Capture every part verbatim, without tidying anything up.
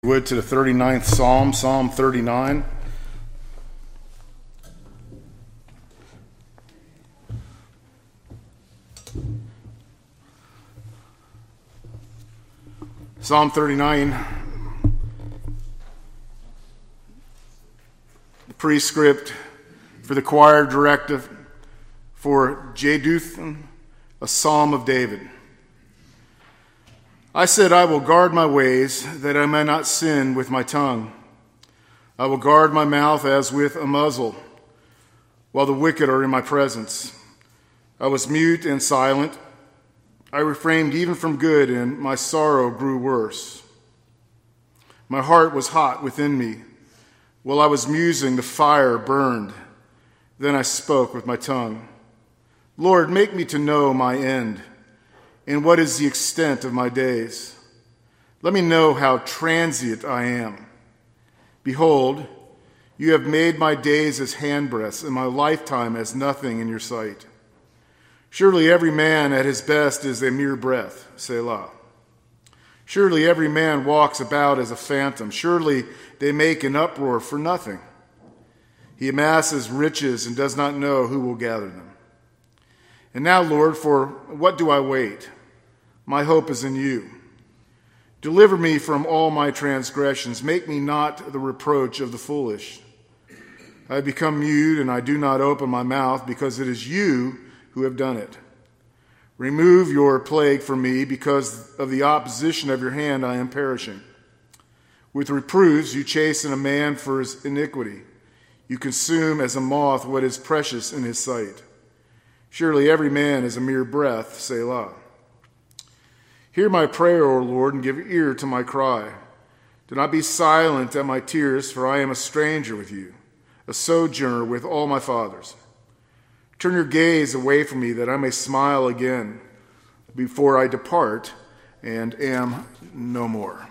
Would to the thirty-ninth Psalm, Psalm thirty-nine. Psalm thirty-nine, the prescript for the choir directive for Jeduthun, a psalm of David. I said, I will guard my ways, that I may not sin with my tongue. I will guard my mouth as with a muzzle, while the wicked are in my presence. I was mute and silent. I refrained even from good, and my sorrow grew worse. My heart was hot within me. While I was musing, the fire burned. Then I spoke with my tongue. Lord, make me to know my end. And what is the extent of my days? Let me know how transient I am. Behold, you have made my days as handbreadths, and my lifetime as nothing in your sight. Surely every man at his best is a mere breath, Selah. Surely every man walks about as a phantom. Surely they make an uproar for nothing. He amasses riches and does not know who will gather them. And now, Lord, for what do I wait? My hope is in you. Deliver me from all my transgressions. Make me not the reproach of the foolish. I have become mute, and I do not open my mouth, because it is you who have done it. Remove your plague from me, because of the opposition of your hand I am perishing. With reproofs you chasten a man for his iniquity. You consume as a moth what is precious in his sight. Surely every man is a mere breath, Selah. Hear my prayer, O Lord, and give ear to my cry. Do not be silent at my tears, for I am a stranger with you, a sojourner with all my fathers. Turn your gaze away from me, that I may smile again before I depart and am no more.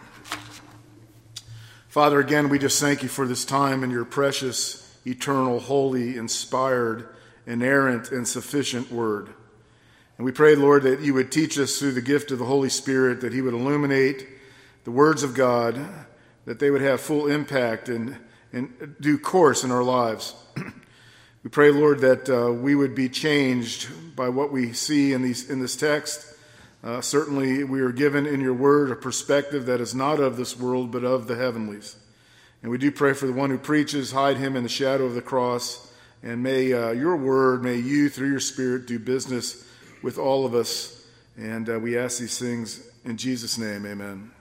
Father, again, we just thank you for this time in your precious, eternal, holy, inspired, inerrant, and sufficient word. And we pray, Lord, that you would teach us through the gift of the Holy Spirit, that he would illuminate the words of God, that they would have full impact and, and due course in our lives. We pray, Lord, that uh, we would be changed by what we see in, these, in this text. Uh, certainly, we are given in your word a perspective that is not of this world, but of the heavenlies. And we do pray for the one who preaches, hide him in the shadow of the cross. And may uh, your word, may you, through your Spirit, do business with all of us. And uh, we ask these things in Jesus' name, amen.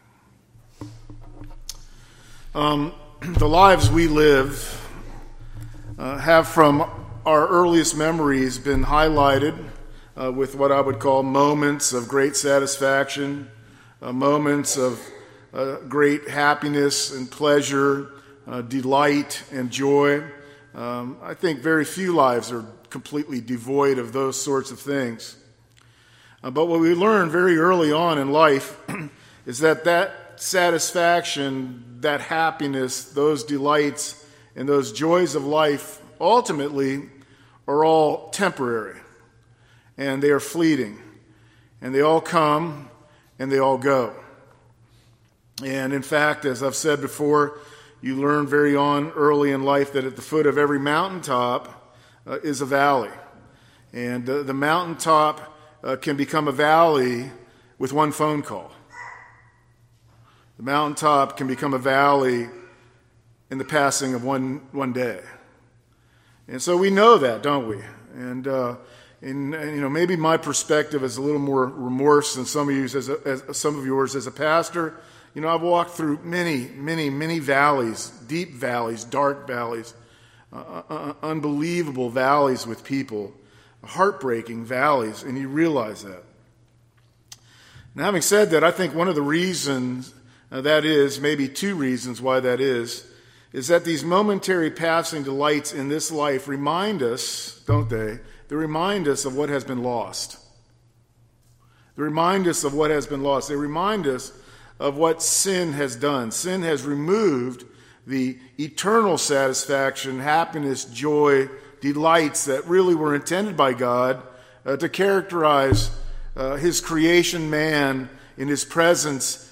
Um, the lives we live uh, have from our earliest memories been highlighted uh, with what I would call moments of great satisfaction, uh, moments of uh, great happiness and pleasure, uh, delight and joy. Um, I think very few lives are completely devoid of those sorts of things. Uh, but what we learn very early on in life is that that satisfaction, that happiness, those delights, and those joys of life ultimately are all temporary, and they are fleeting, and they all come and they all go. And in fact, as I've said before, you learn very on early in life that at the foot of every mountaintop uh, is a valley. And uh, the mountaintop uh, can become a valley with one phone call. The mountaintop can become a valley in the passing of one, one day. And so we know that, don't we? And, uh, and, and you know, maybe my perspective is a little more remorse than some of you as, a, as some of yours as a pastor. You know, I've walked through many, many, many valleys, deep valleys, dark valleys, uh, uh, unbelievable valleys with people, heartbreaking valleys, and you realize that. Now, having said that, I think one of the reasons uh, that is, maybe two reasons why that is, is that these momentary passing delights in this life remind us, don't they? They remind us of what has been lost. They remind us of what has been lost. They remind us of what sin has done. Sin has removed the eternal satisfaction, happiness, joy, delights that really were intended by God uh, to characterize uh, his creation man in his presence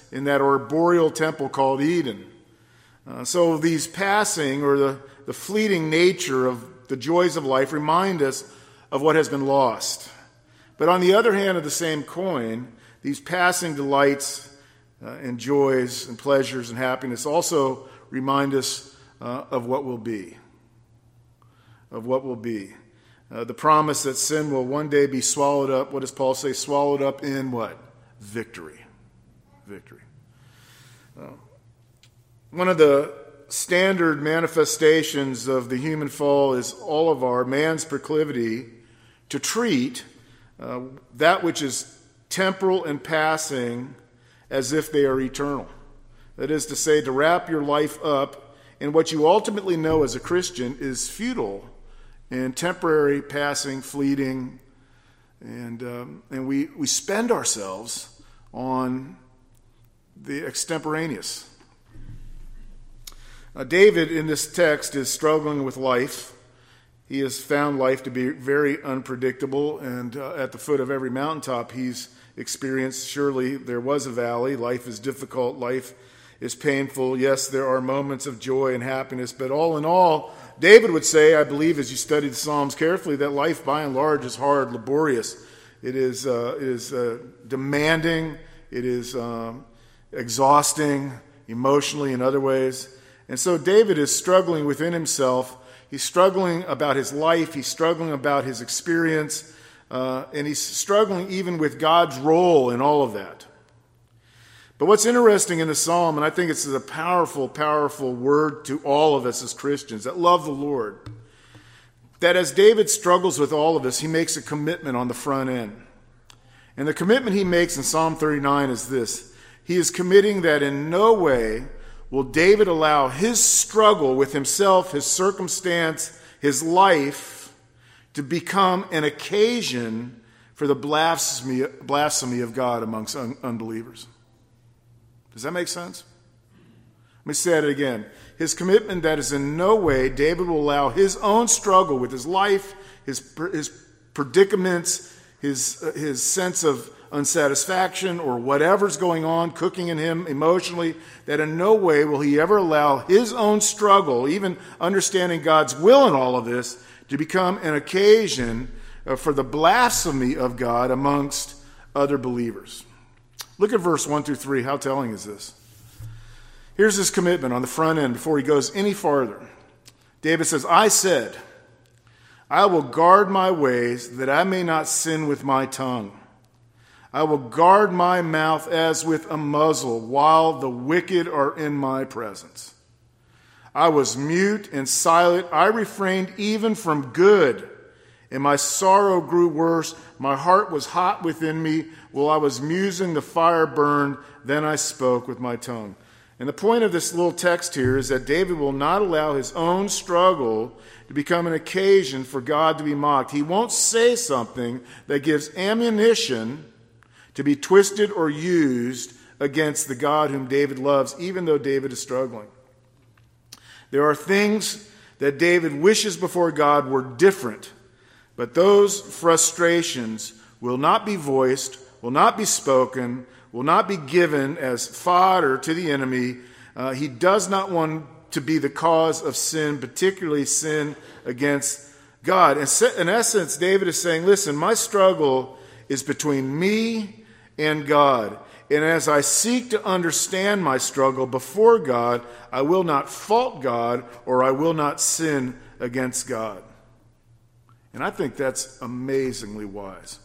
in that arboreal temple called Eden. Uh, so these passing or the, the fleeting nature of the joys of life remind us of what has been lost. But on the other hand of the same coin, these passing delights uh, and joys and pleasures and happiness also remind us uh, of what will be. Of what will be. Uh, the promise that sin will one day be swallowed up, what does Paul say? Swallowed up in what? Victory. Victory. Uh, one of the standard manifestations of the human fall is all of our man's proclivity to treat uh, that which is temporal and passing as if they are eternal. That is to say, to wrap your life up in what you ultimately know as a Christian is futile and temporary, passing, fleeting, and um, and we, we spend ourselves on the extemporaneous. Uh, David, in this text, is struggling with life. He has found life to be very unpredictable, and uh, at the foot of every mountaintop he's experienced, surely there was a valley. Life is difficult. Life is painful. Yes, there are moments of joy and happiness, but all in all, David would say, I believe, as you study the Psalms carefully, that life by and large is hard, laborious. It is, uh, it is uh, demanding. It is um, exhausting emotionally in other ways. And so David is struggling within himself. He's struggling about his life. He's struggling about his experience. Uh, and he's struggling even with God's role in all of that. But what's interesting in the psalm, and I think it's a powerful, powerful word to all of us as Christians that love the Lord, that as David struggles with all of this, he makes a commitment on the front end. And the commitment he makes in Psalm thirty-nine is this. He is committing that in no way will David allow his struggle with himself, his circumstance, his life to become an occasion for the blasphemy, blasphemy of God amongst un- unbelievers. Does that make sense? Let me say it again. His commitment that is in no way David will allow his own struggle with his life, his his predicaments, his uh, his sense of unsatisfaction or whatever's going on, cooking in him emotionally, that in no way will he ever allow his own struggle, even understanding God's will in all of this, to become an occasion uh, for the blasphemy of God amongst other believers. Look at verse one through three. How telling is this? Here's his commitment on the front end before he goes any farther. David says, I said, I will guard my ways that I may not sin with my tongue. I will guard my mouth as with a muzzle while the wicked are in my presence. I was mute and silent. I refrained even from good. And my sorrow grew worse. My heart was hot within me. While I was musing, the fire burned. Then I spoke with my tongue. And the point of this little text here is that David will not allow his own struggle to become an occasion for God to be mocked. He won't say something that gives ammunition to be twisted or used against the God whom David loves, even though David is struggling. There are things that David wishes before God were different. But those frustrations will not be voiced, will not be spoken, will not be given as fodder to the enemy. Uh, he does not want to be the cause of sin, particularly sin against God. In essence, David is saying, listen, my struggle is between me and God. And as I seek to understand my struggle before God, I will not fault God or I will not sin against God. And I think that's amazingly wise.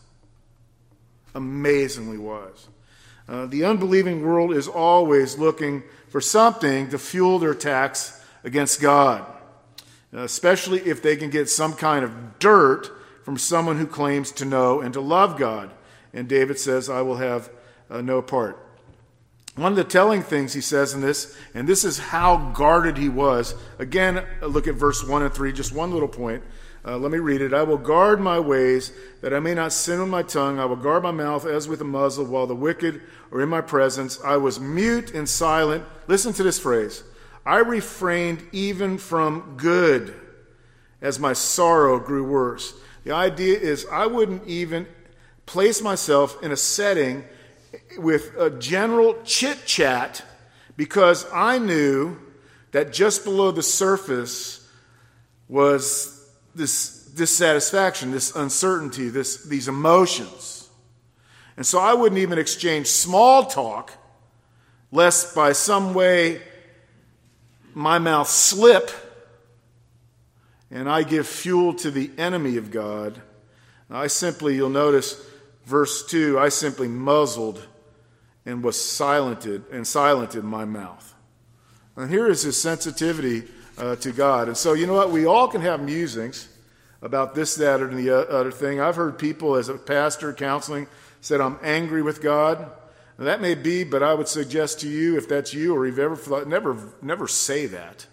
Amazingly wise. Uh, the unbelieving world is always looking for something to fuel their attacks against God, uh, especially if they can get some kind of dirt from someone who claims to know and to love God. And David says, I will have uh, no part. One of the telling things he says in this, and this is how guarded he was. Again, look at verse one and three, just one little point. Uh, let me read it. I will guard my ways that I may not sin with my tongue. I will guard my mouth as with a muzzle while the wicked are in my presence. I was mute and silent. Listen to this phrase. I refrained even from good as my sorrow grew worse. The idea is I wouldn't even place myself in a setting with a general chit-chat because I knew that just below the surface was this dissatisfaction, this uncertainty, this, these emotions. And so I wouldn't even exchange small talk, lest by some way my mouth slip and I give fuel to the enemy of God. I simply, you'll notice, verse two, I simply muzzled and was silented and silented my mouth. And here is his sensitivity uh, to God. And so, you know what? We all can have musings about this, that, or the other thing. I've heard people, as a pastor counseling, said, I'm angry with God. And that may be, but I would suggest to you, if that's you or you've ever thought, never, never say that.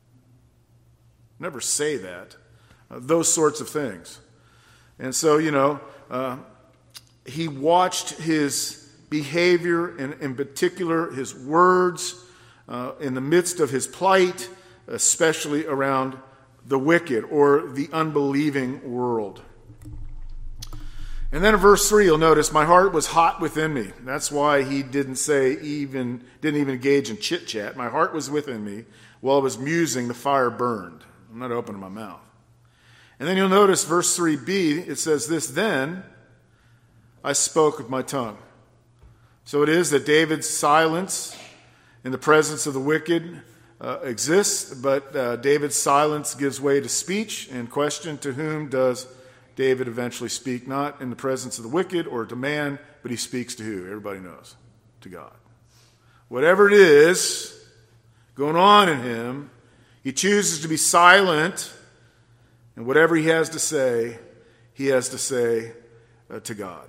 Never say that. Uh, those sorts of things. And so, you know, uh, he watched his behavior, and in particular his words, uh, in the midst of his plight, especially around the wicked or the unbelieving world. And then in verse three, you'll notice, my heart was hot within me. That's why he didn't say even, didn't even engage in chit-chat. My heart was within me. While I was musing, the fire burned. I'm not opening my mouth. And then you'll notice verse three b, it says this, then I spoke with my tongue. So it is that David's silence in the presence of the wicked uh, exists, but uh, David's silence gives way to speech and question. To whom does David eventually speak? Not in the presence of the wicked or to man, but he speaks to who? Everybody knows. To God. Whatever it is going on in him, he chooses to be silent, and whatever he has to say, he has to say uh, to God.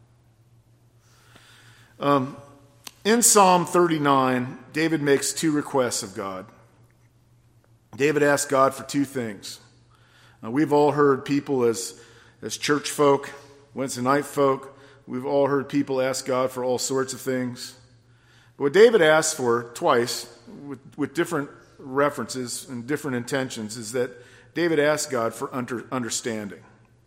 Um, in Psalm thirty-nine, David makes two requests of God. David asks God for two things. Now, we've all heard people as, as church folk, Wednesday night folk, we've all heard people ask God for all sorts of things. But what David asks for twice, with, with different references and different intentions, is that David asked God for under, understanding.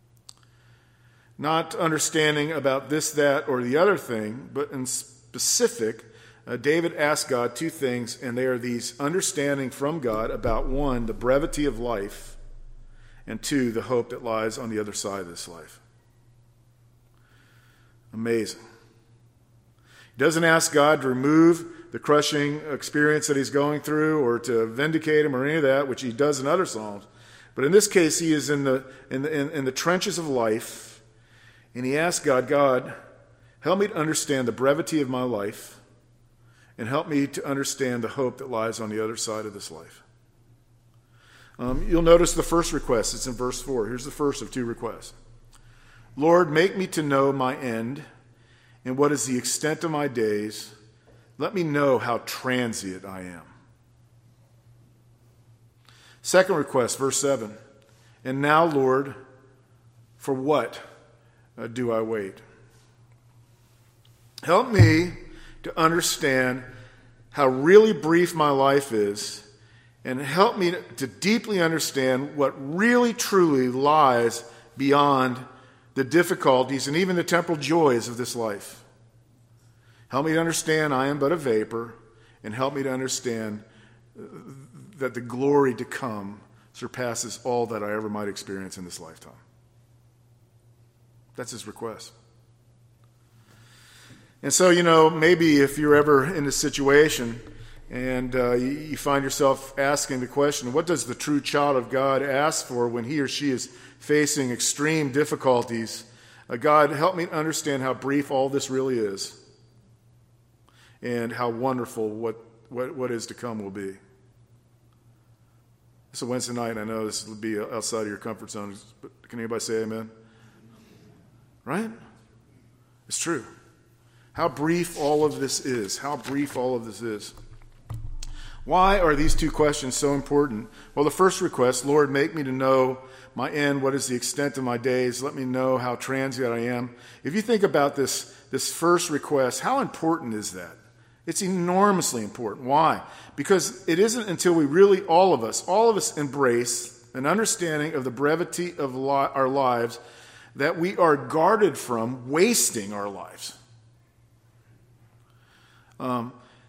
Not understanding about this, that, or the other thing, but in specific, uh, David asked God two things, and they are these: understanding from God about, one, the brevity of life, and two, the hope that lies on the other side of this life. Amazing. He doesn't ask God to remove the crushing experience that he's going through or to vindicate him or any of that, which he does in other Psalms. But in this case, he is in the, in the, in, in the trenches of life. And he asked God, God, help me to understand the brevity of my life and help me to understand the hope that lies on the other side of this life. Um, you'll notice the first request. It's in verse four. Here's the first of two requests. Lord, make me to know my end and what is the extent of my days. Let me know how transient I am. Second request, verse seven. And now, Lord, for what Uh, do I wait? Help me to understand how really brief my life is, and help me to deeply understand what really truly lies beyond the difficulties and even the temporal joys of this life. Help me to understand I am but a vapor, and help me to understand that the glory to come surpasses all that I ever might experience in this lifetime. That's his request. And so, you know, maybe if you're ever in a situation and uh, you, you find yourself asking the question, what does the true child of God ask for when he or she is facing extreme difficulties? Uh, God, help me understand how brief all this really is and how wonderful what, what, what is to come will be. It's a Wednesday night, and I know this will be outside of your comfort zone, but can anybody say amen? Right? It's true. How brief all of this is. How brief all of this is. Why are these two questions so important? Well, the first request, Lord, make me to know my end. What is the extent of my days? Let me know how transient I am. If you think about this, this first request, how important is that? It's enormously important. Why? Because it isn't until we really, all of us, all of us embrace an understanding of the brevity of li- our lives that we are guarded from wasting our lives. Um,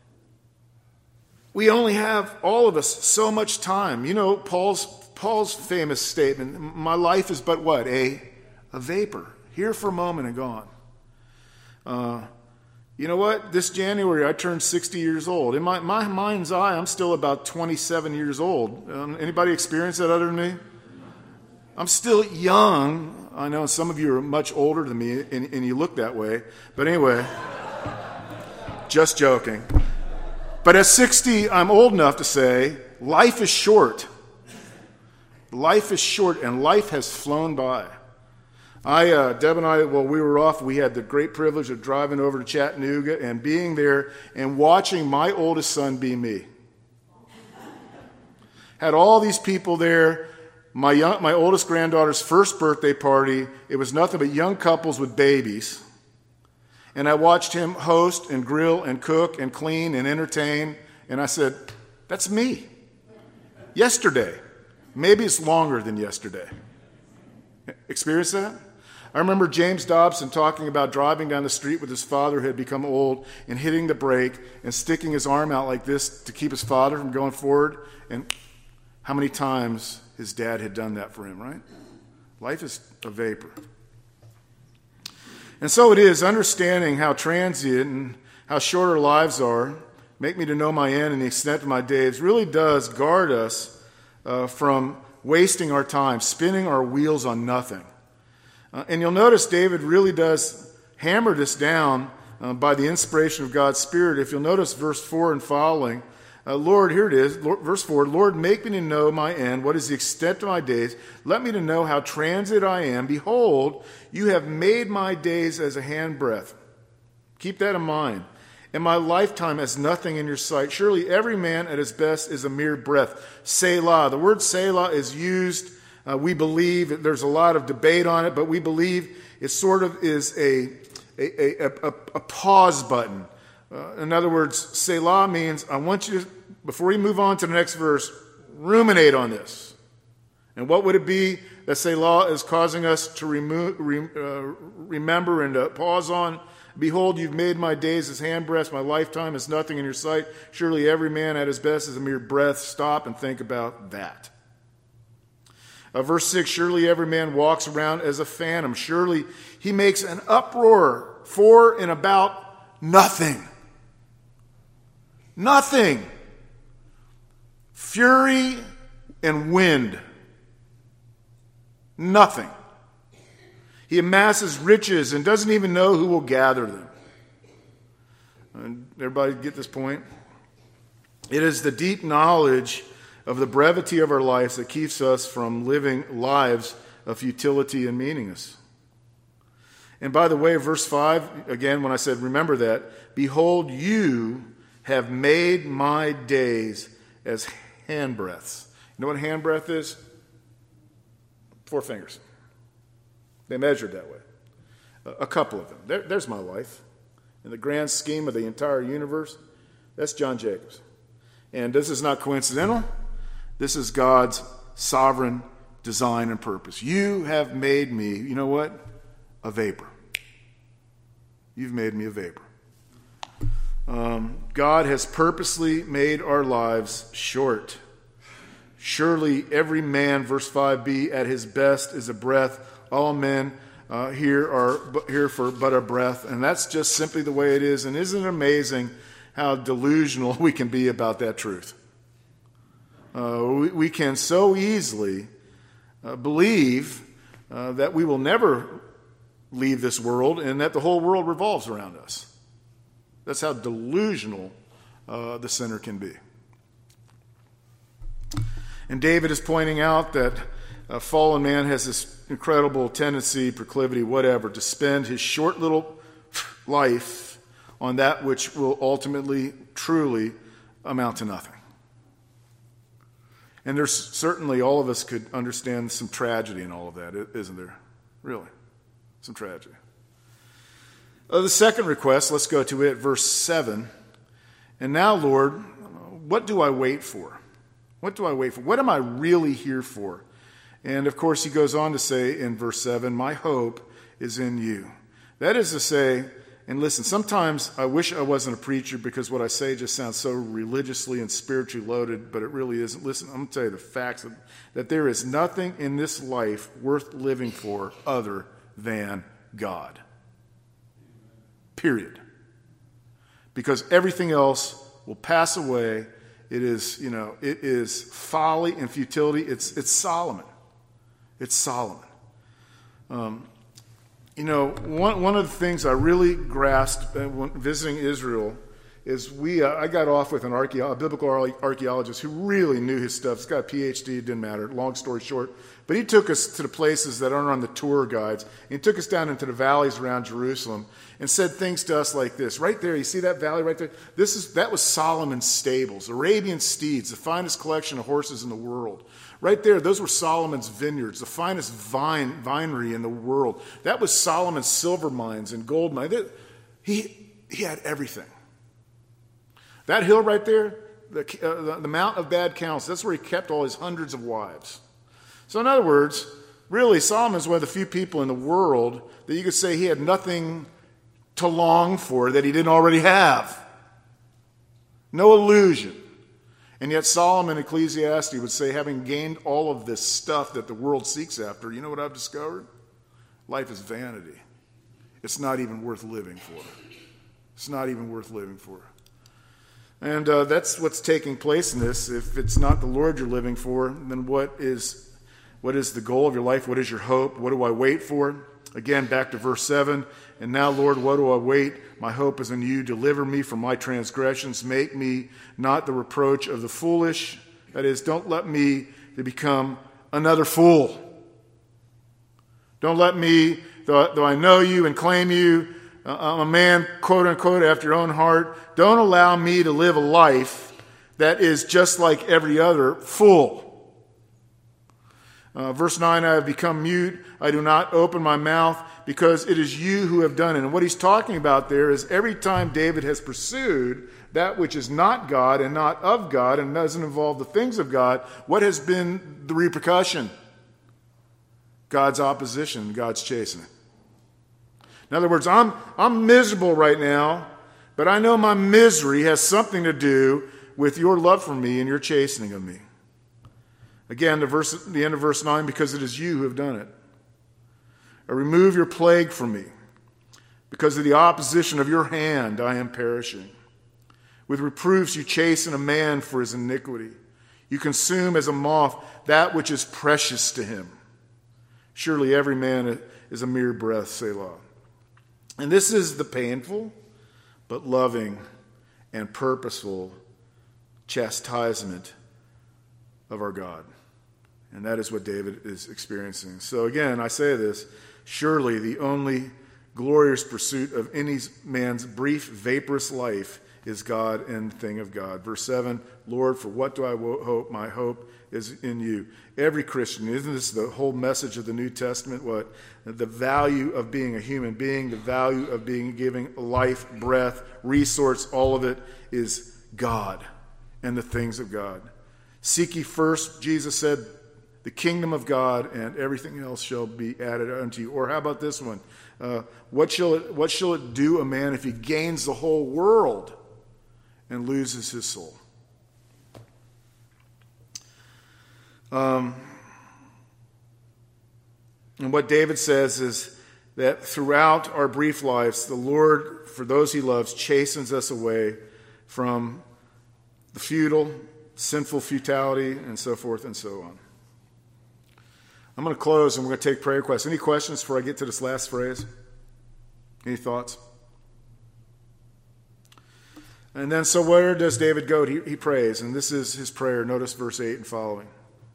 we only have, all of us, so much time. You know, Paul's Paul's famous statement, my life is but what? A, a vapor. Here for a moment and gone. Uh, you know what? This January I turned sixty years old. In my, my mind's eye, I'm still about twenty-seven years old. Um, anybody experience that other than me? I'm still young. I know some of you are much older than me, and, and you look that way. But anyway, just joking. But at sixty, I'm old enough to say, life is short. Life is short, and life has flown by. I, uh, Deb and I, while we were off, we had the great privilege of driving over to Chattanooga and being there and watching my oldest son be me. Had all these people there. My young, my oldest granddaughter's first birthday party, it was nothing but young couples with babies. And I watched him host and grill and cook and clean and entertain. And I said, that's me. Yesterday. Maybe it's longer than yesterday. Experience that? I remember James Dobson talking about driving down the street with his father who had become old and hitting the brake and sticking his arm out like this to keep his father from going forward. And how many times his dad had done that for him, right? Life is a vapor. And so it is, understanding how transient and how short our lives are, make me to know my end and the extent of my days, really does guard us uh, from wasting our time, spinning our wheels on nothing. Uh, and you'll notice David really does hammer this down uh, by the inspiration of God's Spirit. If you'll notice verse four and following, uh, Lord, here it is, Lord, verse four, Lord, make me to know my end. What is the extent of my days? Let me to know how transient I am. Behold, you have made my days as a handbreadth. Keep that in mind. And my lifetime as nothing in your sight. Surely every man at his best is a mere breath. Selah. The word Selah is used, uh, we believe, there's a lot of debate on it, but we believe it sort of is a, a, a, a, a pause button. Uh, in other words, Selah means, I want you to, before you move on to the next verse, ruminate on this. And what would it be that Selah is causing us to remo- re, uh, remember and uh, pause on? Behold, you've made my days as handbreadths, my lifetime is nothing in your sight. Surely every man at his best is a mere breath. Stop and think about that. Uh, verse six, surely every man walks around as a phantom. Surely he makes an uproar for and about nothing. Nothing. Fury and wind. Nothing. He amasses riches and doesn't even know who will gather them. And everybody get this point? It is the deep knowledge of the brevity of our lives that keeps us from living lives of futility and meaningless. And by the way, verse five, again, when I said, remember that, behold, you have made my days as handbreadths. You know what handbreadth is? Four fingers. They measured that way. A couple of them. There, there's my life. In the grand scheme of the entire universe, that's John Jacobs. And this is not coincidental. This is God's sovereign design and purpose. You have made me, you know what? A vapor. You've made me a vapor. Um, God has purposely made our lives short. Surely every man, verse five b, at his best is a breath. All men uh, here are here for but a breath. And that's just simply the way it is. And isn't it amazing how delusional we can be about that truth? Uh, we, we can so easily uh, believe uh, that we will never leave this world and that the whole world revolves around us. That's how delusional uh, the sinner can be. And David is pointing out that a fallen man has this incredible tendency, proclivity, whatever, to spend his short little life on that which will ultimately, truly amount to nothing. And there's certainly, all of us could understand some tragedy in all of that, isn't there? Really, some tragedy. Uh, the second request, let's go to it, verse seven. And now, Lord, what do I wait for? What do I wait for? What am I really here for? And of course, he goes on to say in verse seven, my hope is in you. That is to say, and listen, sometimes I wish I wasn't a preacher because what I say just sounds so religiously and spiritually loaded, but it really isn't. Listen, I'm going to tell you the facts of, that there is nothing in this life worth living for other than God. Period. Because everything else will pass away. It is, you know, it is folly and futility. It's it's Solomon. It's Solomon. Um, you know, one one of the things I really grasped when visiting Israel is we. Uh, I got off with an archaeo- a biblical archaeologist who really knew his stuff. He's got a P H D. It didn't matter. Long story short, but he took us to the places that aren't on the tour guides. And he took us down into the valleys around Jerusalem and said things to us like this. Right there, you see that valley right there? This is that was Solomon's stables, Arabian steeds, the finest collection of horses in the world. Right there, those were Solomon's vineyards, the finest vine vinery in the world. That was Solomon's silver mines and gold mines. He he had everything. That hill right there, the, uh, the, the Mount of Bad Counsel, that's where he kept all his hundreds of wives. So in other words, really, Solomon's one of the few people in the world that you could say he had nothing to long for that he didn't already have. No illusion. And yet Solomon, Ecclesiastes, would say, having gained all of this stuff that the world seeks after, you know what I've discovered? Life is vanity. It's not even worth living for. It's not even worth living for. And uh, that's what's taking place in this. If it's not the Lord you're living for, then what is what is the goal of your life? What is your hope? What do I wait for? Again, back to verse seven. And now, Lord, what do I wait? My hope is in you. Deliver me from my transgressions. Make me not the reproach of the foolish. That is, don't let me to become another fool. Don't let me, though, though I know you and claim you, uh, I'm a man, quote unquote, after your own heart. Don't allow me to live a life that is just like every other fool. Uh, verse nine, I have become mute. I do not open my mouth because it is you who have done it. And what he's talking about there is every time David has pursued that which is not God and not of God and doesn't involve the things of God, what has been the repercussion? God's opposition, God's chastening. In other words, I'm, I'm miserable right now, but I know my misery has something to do with your love for me and your chastening of me. Again, the, verse, the end of verse nine, because it is you who have done it. Or remove your plague from me. Because of the opposition of your hand, I am perishing. With reproofs you chasten a man for his iniquity. You consume as a moth that which is precious to him. Surely every man is a mere breath, Selah. And this is the painful, but loving and purposeful chastisement of our God. And that is what David is experiencing. So again, I say this, surely the only glorious pursuit of any man's brief, vaporous life is God and the thing of God. Verse seven, Lord, for what do I hope? My hope is in you. Every Christian, isn't this the whole message of the New Testament? What? The value of being a human being, the value of being giving life, breath, resource, all of it is God and the things of God. Seek ye first, Jesus said, the kingdom of God, and everything else shall be added unto you. Or how about this one? Uh, what shall it, what shall it do a man if he gains the whole world and loses his soul? Um, and what David says is that throughout our brief lives, the Lord, for those he loves, chastens us away from the futile, sinful futility, and so forth and so on. I'm going to close and we're going to take prayer requests. Any questions before I get to this last phrase? Any thoughts? And then, so where does David go? He, he prays, and this is his prayer. Notice verse eight and following.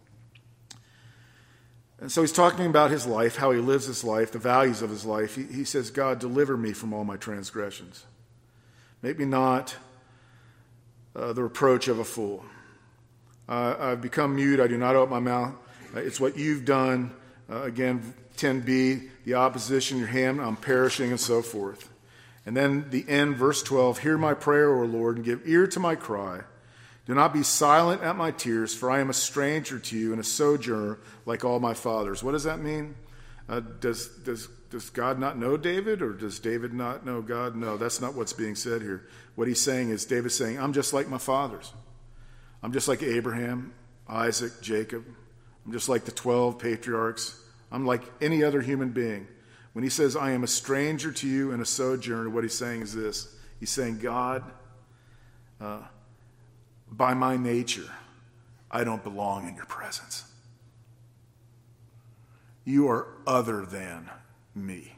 And so he's talking about his life, how he lives his life, the values of his life. He, he says, God, deliver me from all my transgressions. Make me not uh, the reproach of a fool. Uh, I've become mute. I do not open my mouth. Uh, it's what you've done. Uh, again, ten b, the opposition, your hand, I'm perishing, and so forth. And then the end, verse twelve, hear my prayer, O Lord, and give ear to my cry. Do not be silent at my tears, for I am a stranger to you and a sojourner like all my fathers. What does that mean? Uh, does, does does God not know David, or does David not know God? No, that's not what's being said here. What he's saying is, David's saying, I'm just like my fathers. I'm just like Abraham, Isaac, Jacob. I'm just like the twelve patriarchs. I'm like any other human being. When he says, I am a stranger to you and a sojourner, what he's saying is this. He's saying, God, uh, by my nature, I don't belong in your presence. You are other than me.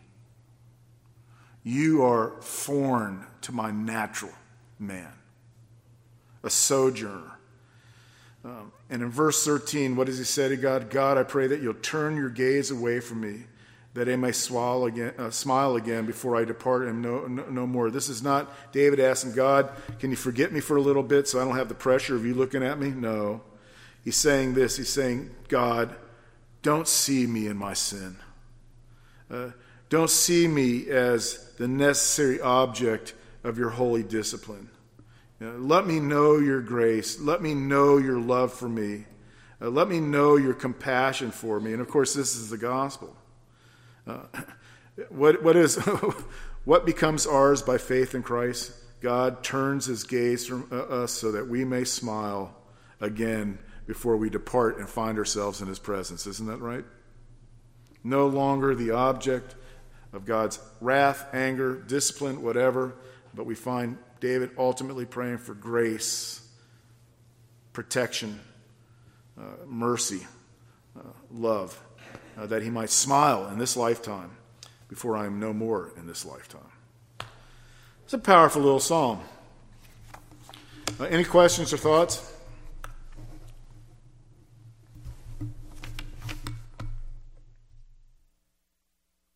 You are foreign to my natural man, a sojourner. Um, and in verse thirteen, what does he say to God? God, I pray that you'll turn your gaze away from me, that I may swallow again, uh, smile again before I depart and no, no, no more. This is not David asking God, can you forget me for a little bit so I don't have the pressure of you looking at me? No. He's saying this. He's saying, God, don't see me in my sin. Uh, don't see me as the necessary object of your holy discipline. You know, let me know your grace. Let me know your love for me. Uh, let me know your compassion for me. And of course, this is the gospel. Uh, what what is what becomes ours by faith in Christ? God turns his gaze from uh, us so that we may smile again before we depart and find ourselves in his presence. Isn't that right? No longer the object of God's wrath, anger, discipline, whatever, but we find David ultimately praying for grace, protection, uh, mercy, uh, love, uh, that he might smile in this lifetime before I am no more in this lifetime. It's a powerful little psalm. Uh, any questions or thoughts?